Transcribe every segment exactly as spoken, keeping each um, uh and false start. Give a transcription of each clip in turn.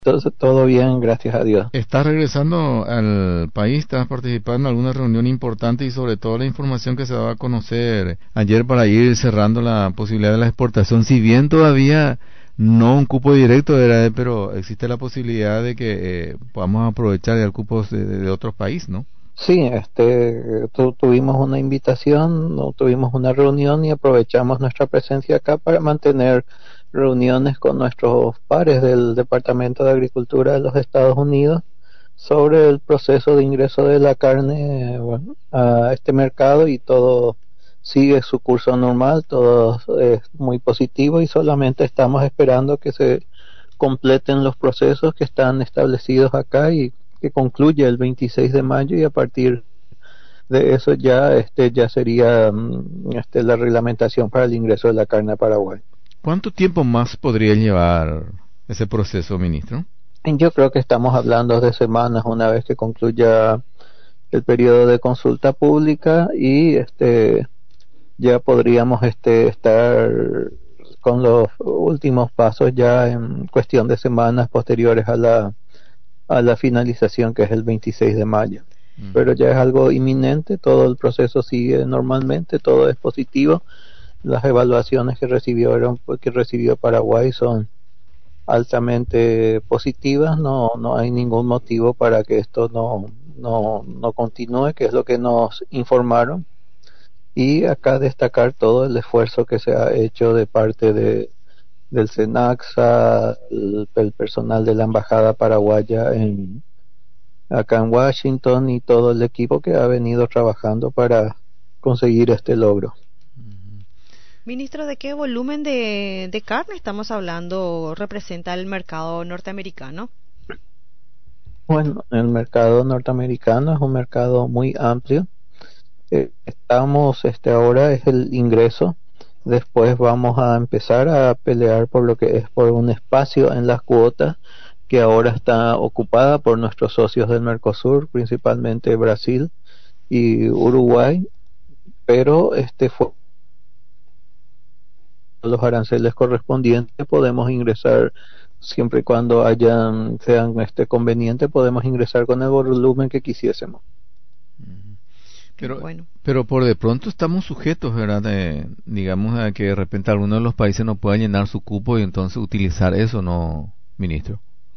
Entonces, todo bien, gracias a Dios. ¿Estás regresando al país? ¿Estás participando en alguna reunión importante y sobre todo la información que se daba a conocer ayer para ir cerrando la posibilidad de la exportación? Si bien todavía no un cupo directo era, pero existe la posibilidad de que eh, podamos aprovechar ya cupos de, de, de otros países, ¿no? Sí, este, tu, tuvimos una invitación, no, tuvimos una reunión y aprovechamos nuestra presencia acá para mantener reuniones con nuestros pares del Departamento de Agricultura de los Estados Unidos sobre el proceso de ingreso de la carne, bueno, a este mercado, y todo sigue su curso normal, todo es muy positivo y solamente estamos esperando que se completen los procesos que están establecidos acá y que concluye el veintiséis de mayo, y a partir de eso ya este ya sería mm, este la reglamentación para el ingreso de la carne a Paraguay. ¿Cuánto tiempo más podría llevar ese proceso, ministro? Yo creo que estamos hablando de semanas una vez que concluya el periodo de consulta pública, y este ya podríamos este estar con los últimos pasos ya en cuestión de semanas posteriores a la a la finalización, que es el veintiséis de mayo. Uh-huh. Pero ya es algo inminente, todo el proceso sigue normalmente, todo es positivo. Las evaluaciones que recibieron que recibió Paraguay son altamente positivas, no no hay ningún motivo para que esto no no no continúe, que es lo que nos informaron. Y acá destacar todo el esfuerzo que se ha hecho de parte de del SENACSA, el, el personal de la embajada paraguaya en acá en Washington, y todo el equipo que ha venido trabajando para conseguir este logro. Ministro, ¿de qué volumen de, de carne estamos hablando representa el mercado norteamericano? Bueno, el mercado norteamericano es un mercado muy amplio. Eh, estamos, este ahora es el ingreso. Después vamos a empezar a pelear por lo que es por un espacio en las cuotas, que ahora está ocupada por nuestros socios del Mercosur, principalmente Brasil y Uruguay, pero este fue los aranceles correspondientes podemos ingresar siempre y cuando hayan sean este conveniente, podemos ingresar con el volumen que quisiésemos. Pero, bueno. pero por de pronto estamos sujetos, ¿verdad? De, digamos, a que de repente alguno de los países no pueda llenar su cupo y entonces utilizar eso, ¿no, ministro?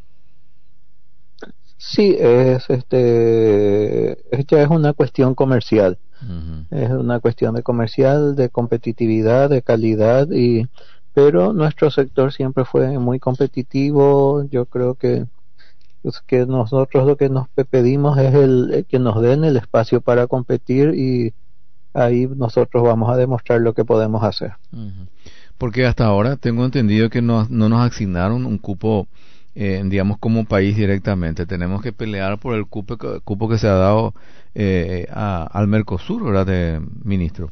Sí, es este, ya es una cuestión comercial. Uh-huh. Es una cuestión de comercial, de competitividad, de calidad, y pero nuestro sector siempre fue muy competitivo. Yo creo que pues que nosotros lo que nos pedimos es el, el que nos den el espacio para competir, y ahí nosotros vamos a demostrar lo que podemos hacer. Uh-huh. Porque hasta ahora tengo entendido que no, no nos asignaron un cupo, eh, digamos, como país directamente. Tenemos que pelear por el cupo, cupo que se ha dado eh, a, al Mercosur, ¿verdad, de, ministro?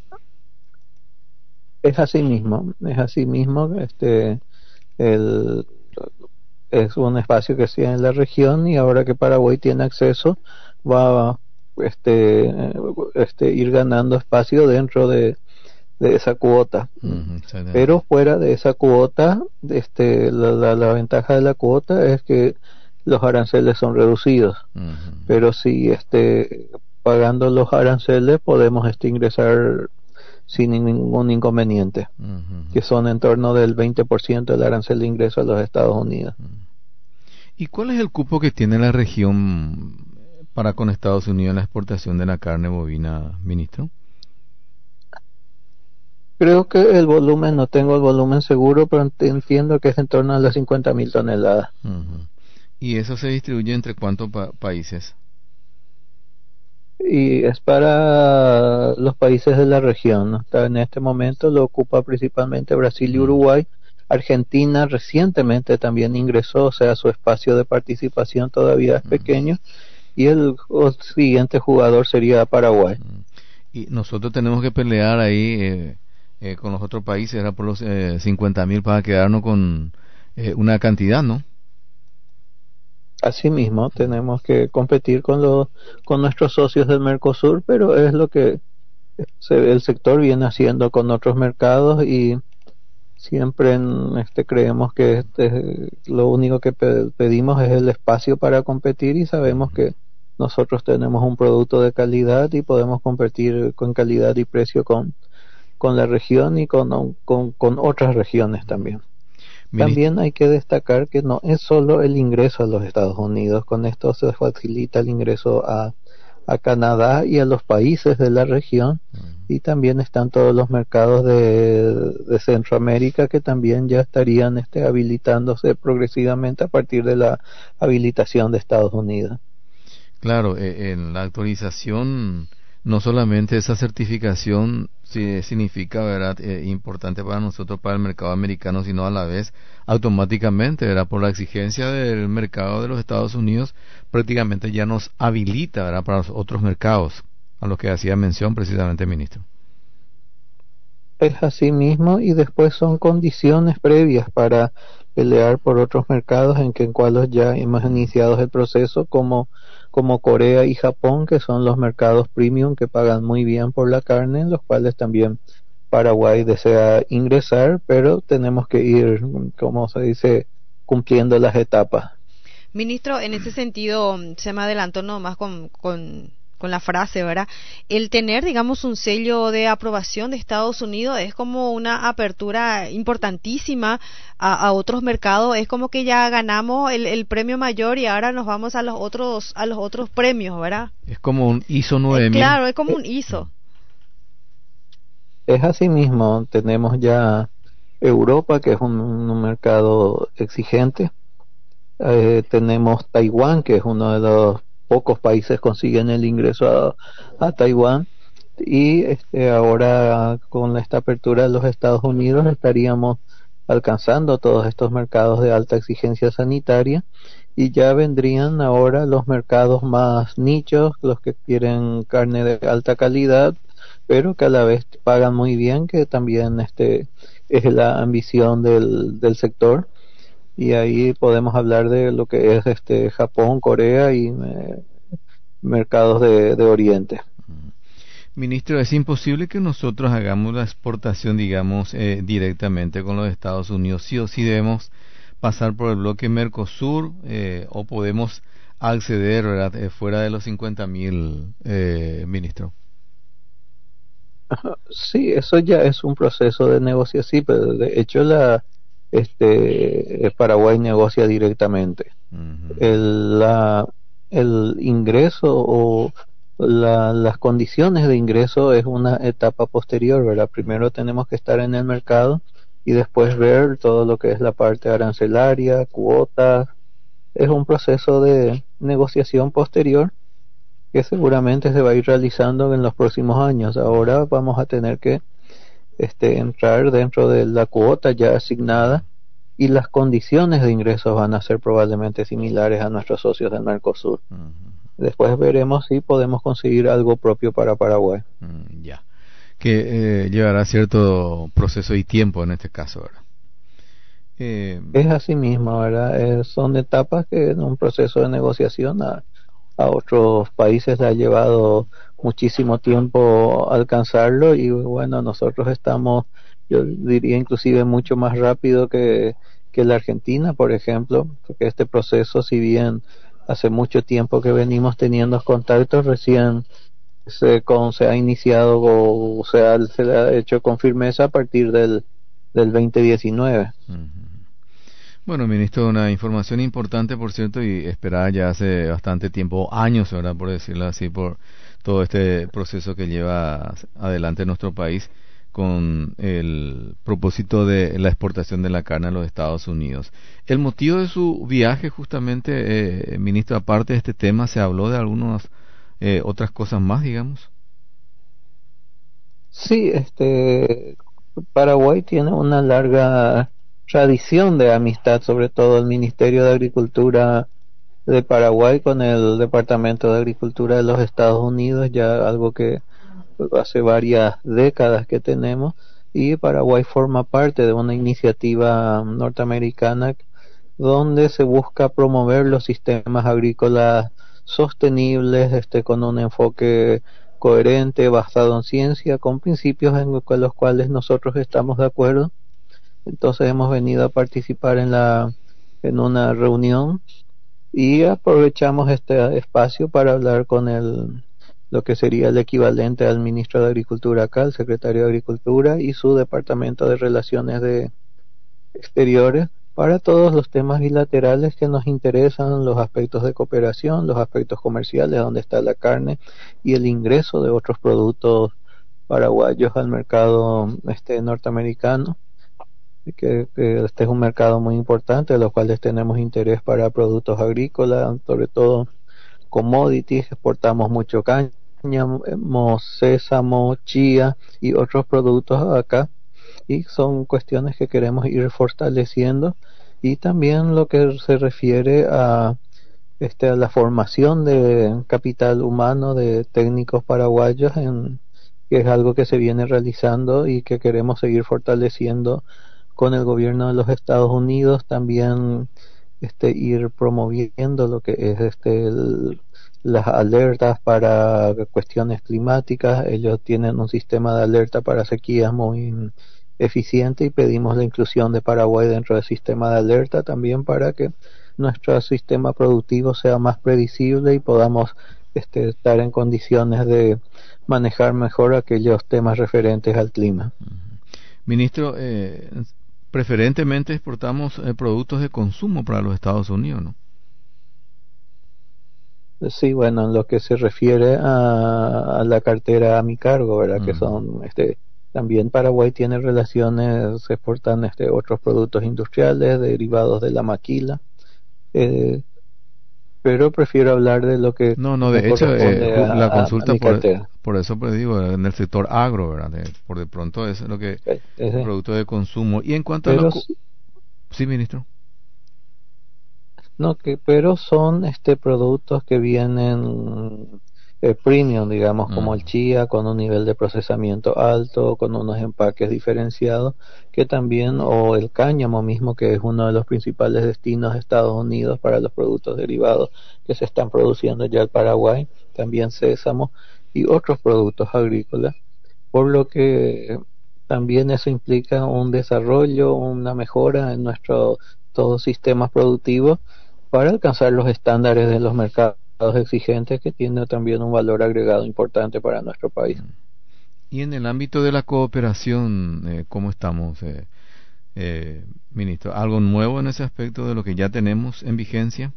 Es así mismo, es así mismo. Este, el es un espacio que está en la región, y ahora que Paraguay tiene acceso va a este, este, ir ganando espacio dentro de, de esa cuota. Uh-huh, pero fuera de esa cuota, este, la, la, la ventaja de la cuota es que los aranceles son reducidos. Uh-huh. Pero si este, pagando los aranceles podemos este, ingresar sin ningún inconveniente, uh-huh. que son en torno del veinte por ciento del arancel de ingreso a los Estados Unidos. Uh-huh. ¿Y cuál es el cupo que tiene la región para con Estados Unidos en la exportación de la carne bovina, ministro? Creo que el volumen, no tengo el volumen seguro, pero entiendo que es en torno a las cincuenta mil toneladas. Uh-huh. ¿Y eso se distribuye entre cuántos pa- países? Y es para los países de la región, ¿no? En este momento lo ocupa principalmente Brasil y Uruguay. Argentina recientemente también ingresó, o sea, su espacio de participación todavía es pequeño, y el, el siguiente jugador sería Paraguay. Y nosotros tenemos que pelear ahí eh, eh, con los otros países, era por los eh, cincuenta mil para quedarnos con eh, una cantidad, ¿no? Así mismo, tenemos que competir con los con nuestros socios del Mercosur, pero es lo que se, el sector viene haciendo con otros mercados, y siempre en, este, creemos que este, lo único que pe- pedimos es el espacio para competir y sabemos que nosotros tenemos un producto de calidad y podemos competir con calidad y precio con, con la región y con, con, con otras regiones también. También hay que destacar que no es solo el ingreso a los Estados Unidos, con esto se facilita el ingreso a, a Canadá y a los países de la región, y también están todos los mercados de, de Centroamérica que también ya estarían este, habilitándose progresivamente a partir de la habilitación de Estados Unidos. Claro, eh, en la actualización, no solamente esa certificación sí, significa, ¿verdad?, eh, importante para nosotros, para el mercado americano, sino a la vez, automáticamente, ¿verdad?, por la exigencia del mercado de los Estados Unidos, prácticamente ya nos habilita, ¿verdad?, para los otros mercados, a los que hacía mención precisamente el ministro. Es así mismo, y después son condiciones previas para pelear por otros mercados en que en cuales ya hemos iniciado el proceso, como como Corea y Japón, que son los mercados premium que pagan muy bien por la carne, en los cuales también Paraguay desea ingresar, pero tenemos que ir, como se dice, cumpliendo las etapas. Ministro, en ese sentido, se me adelantó nomás con, con, con la frase, ¿verdad? El tener, digamos, un sello de aprobación de Estados Unidos es como una apertura importantísima a, a otros mercados. Es como que ya ganamos el, el premio mayor y ahora nos vamos a los otros a los otros premios, ¿verdad? Es como un I S O nueve mil. Eh, claro, es como un I S O. Es así mismo, tenemos ya Europa, que es un, un mercado exigente. Eh, tenemos Taiwán, que es uno de los pocos países que consiguen el ingreso a, a Taiwán, y este ahora con esta apertura de los Estados Unidos estaríamos alcanzando todos estos mercados de alta exigencia sanitaria, y ya vendrían ahora los mercados más nichos, los que quieren carne de alta calidad pero que a la vez pagan muy bien, que también este es la ambición del, del sector. Y ahí podemos hablar de lo que es este Japón, Corea y eh, mercados de, de Oriente. Ministro, es imposible que nosotros hagamos la exportación, digamos, eh, directamente con los Estados Unidos. Sí o sí debemos pasar por el bloque Mercosur, eh, o podemos acceder, ¿verdad?, eh, fuera de los cincuenta mil, eh, ministro. Sí, eso ya es un proceso de negociación, pero de hecho la este Paraguay negocia directamente. Uh-huh. el, la, el ingreso o la, las condiciones de ingreso es una etapa posterior, ¿verdad? Primero tenemos que estar en el mercado y después ver todo lo que es la parte arancelaria, cuotas. Es un proceso de negociación posterior que seguramente se va a ir realizando en los próximos años. Ahora vamos a tener que este, entrar dentro de la cuota ya asignada, y las condiciones de ingresos van a ser probablemente similares a nuestros socios del Mercosur. Uh-huh. Después veremos si podemos conseguir algo propio para Paraguay. Mm, ya, que eh, llevará cierto proceso y tiempo en este caso, ¿verdad? Eh, es así mismo, ¿verdad? Eh, son etapas que en un proceso de negociación a a otros países le ha llevado muchísimo tiempo alcanzarlo, y bueno, nosotros estamos, yo diría inclusive mucho más rápido que, que la Argentina, por ejemplo, porque este proceso, si bien hace mucho tiempo que venimos teniendo contactos, recién se, con, se ha iniciado o, o sea, se le ha hecho con firmeza a partir del, del veinte diecinueve. Uh-huh. Bueno, ministro, una información importante, por cierto, y esperada ya hace bastante tiempo, años, ¿verdad?, por decirlo así, por todo este proceso que lleva adelante nuestro país con el propósito de la exportación de la carne a los Estados Unidos. El motivo de su viaje, justamente, eh, ministro, aparte de este tema, ¿se habló de algunas eh, otras cosas más, digamos? Sí, este, Paraguay tiene una larga tradición de amistad, sobre todo el Ministerio de Agricultura de Paraguay con el Departamento de Agricultura de los Estados Unidos, ya algo que hace varias décadas que tenemos, y Paraguay forma parte de una iniciativa norteamericana donde se busca promover los sistemas agrícolas sostenibles, este, con un enfoque coherente, basado en ciencia, con principios en los cuales nosotros estamos de acuerdo. Entonces hemos venido a participar en la en una reunión y aprovechamos este espacio para hablar con el lo que sería el equivalente al ministro de Agricultura acá, el secretario de Agricultura y su departamento de Relaciones de Exteriores, para todos los temas bilaterales que nos interesan, los aspectos de cooperación, los aspectos comerciales, donde está la carne y el ingreso de otros productos paraguayos al mercado este norteamericano, que, que este es un mercado muy importante, de los cuales tenemos interés para productos agrícolas, sobre todo commodities. Exportamos mucho cáñamo, sésamo, chía y otros productos acá, y son cuestiones que queremos ir fortaleciendo. Y también lo que se refiere a este a la formación de capital humano de técnicos paraguayos, en que es algo que se viene realizando y que queremos seguir fortaleciendo con el gobierno de los Estados Unidos. También este ir promoviendo lo que es este el, las alertas para cuestiones climáticas. Ellos tienen un sistema de alerta para sequías muy eficiente y pedimos la inclusión de Paraguay dentro del sistema de alerta también, para que nuestro sistema productivo sea más predecible y podamos este, estar en condiciones de manejar mejor aquellos temas referentes al clima. Ministro, eh, preferentemente exportamos eh, productos de consumo para los Estados Unidos, ¿no? Sí, bueno, en lo que se refiere a, a la cartera a mi cargo, ¿verdad? Uh-huh. Que son este también Paraguay tiene relaciones, se exportan este otros productos industriales derivados de la maquila, eh, pero prefiero hablar de lo que no no de hecho eh, a, la consulta a, a por, por eso pues digo en el sector agro, ¿verdad? De, por de pronto es lo que es, es producto de consumo. Y en cuanto pero, a los sí, ministro. No, que pero son este productos que vienen eh, premium, digamos, mm. como el chía, con un nivel de procesamiento alto, con unos empaques diferenciados, que también, o el cáñamo mismo, que es uno de los principales destinos de Estados Unidos para los productos derivados que se están produciendo ya en Paraguay, también sésamo y otros productos agrícolas, por lo que también eso implica un desarrollo, una mejora en nuestro todos sistemas productivos para alcanzar los estándares de los mercados exigentes, que tiene también un valor agregado importante para nuestro país. Y en el ámbito de la cooperación, eh, ¿cómo estamos, eh, eh, ministro? ¿Algo nuevo en ese aspecto de lo que ya tenemos en vigencia?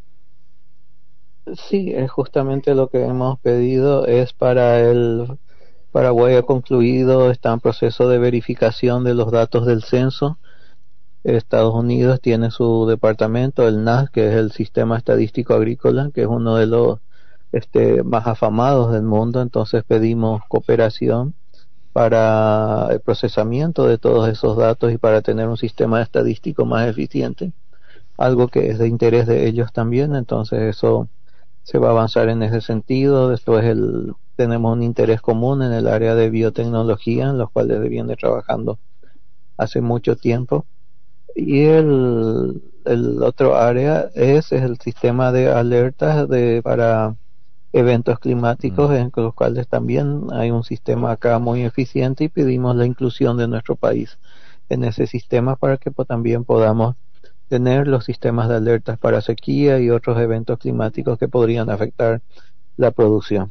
Sí, es justamente lo que hemos pedido. Es para el Paraguay ha concluido, está en proceso de verificación de los datos del censo. Estados Unidos tiene su departamento, el N A S, que es el Sistema Estadístico Agrícola, que es uno de los este, más afamados del mundo. Entonces pedimos cooperación para el procesamiento de todos esos datos y para tener un sistema estadístico más eficiente, algo que es de interés de ellos también. Entonces eso se va a avanzar en ese sentido. Después el, tenemos un interés común en el área de biotecnología, en los cuales viene trabajando hace mucho tiempo. Y el, el otro área es, es el sistema de alertas de para eventos climáticos, mm. en los cuales también hay un sistema acá muy eficiente, y pedimos la inclusión de nuestro país en ese sistema para que pues, también podamos tener los sistemas de alertas para sequía y otros eventos climáticos que podrían afectar la producción.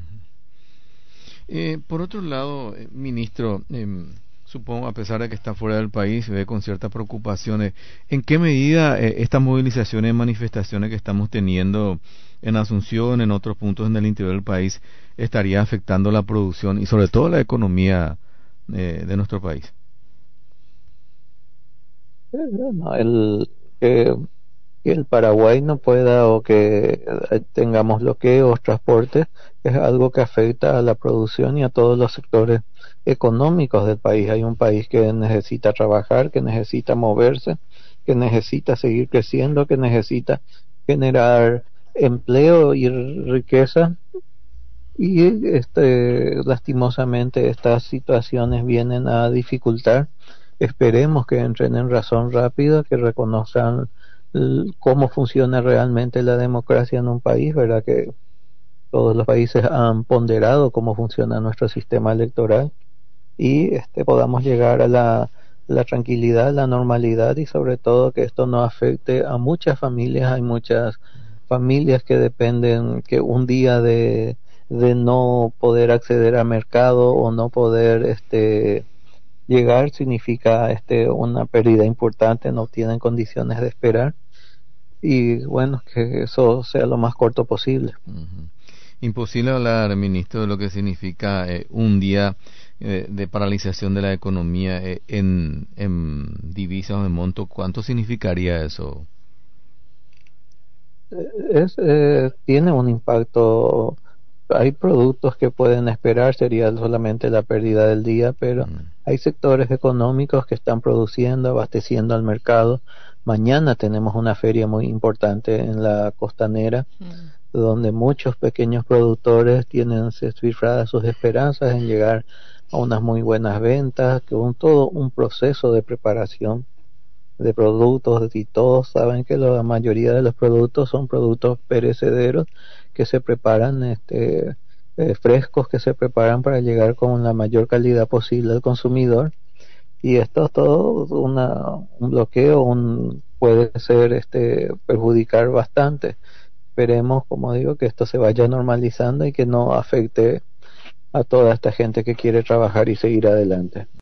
Eh, por otro lado, eh, ministro, eh, supongo, a pesar de que está fuera del país, ve con cierta preocupación, eh, ¿en qué medida eh, estas movilizaciones y manifestaciones que estamos teniendo en Asunción, en otros puntos en el interior del país, estaría afectando la producción y sobre todo la economía eh, de nuestro país? No, el que, que el Paraguay no pueda o que tengamos bloqueos, transportes, es algo que afecta a la producción y a todos los sectores económicos del país. Hay un país que necesita trabajar, que necesita moverse, que necesita seguir creciendo, que necesita generar empleo y riqueza, y este lastimosamente estas situaciones vienen a dificultar. Esperemos que entren en razón rápido, que reconozcan l- cómo funciona realmente la democracia en un país, ¿verdad? Que todos los países han ponderado cómo funciona nuestro sistema electoral, y este podamos llegar a la la tranquilidad, la normalidad y sobre todo que esto no afecte a muchas familias. Hay muchas familias que dependen que un día de, de no poder acceder al mercado o no poder este llegar significa este una pérdida importante, no tienen condiciones de esperar y bueno, que eso sea lo más corto posible. Uh-huh. Imposible hablar, ministro, de lo que significa eh, un día eh, de paralización de la economía eh, en, en divisas o en monto. ¿Cuánto significaría eso? Es, eh, tiene un impacto. Hay productos que pueden esperar, sería solamente la pérdida del día, pero mm. hay sectores económicos que están produciendo, abasteciendo al mercado. Mañana tenemos una feria muy importante en la costanera, mm. donde muchos pequeños productores tienen cifradas sus esperanzas en llegar a unas muy buenas ventas, que un todo un proceso de preparación de productos, y todos saben que la mayoría de los productos son productos perecederos que se preparan este eh, frescos, que se preparan para llegar con la mayor calidad posible al consumidor, y esto es todo una, un bloqueo, un puede ser este perjudicar bastante. Esperemos, como digo, que esto se vaya normalizando y que no afecte a toda esta gente que quiere trabajar y seguir adelante.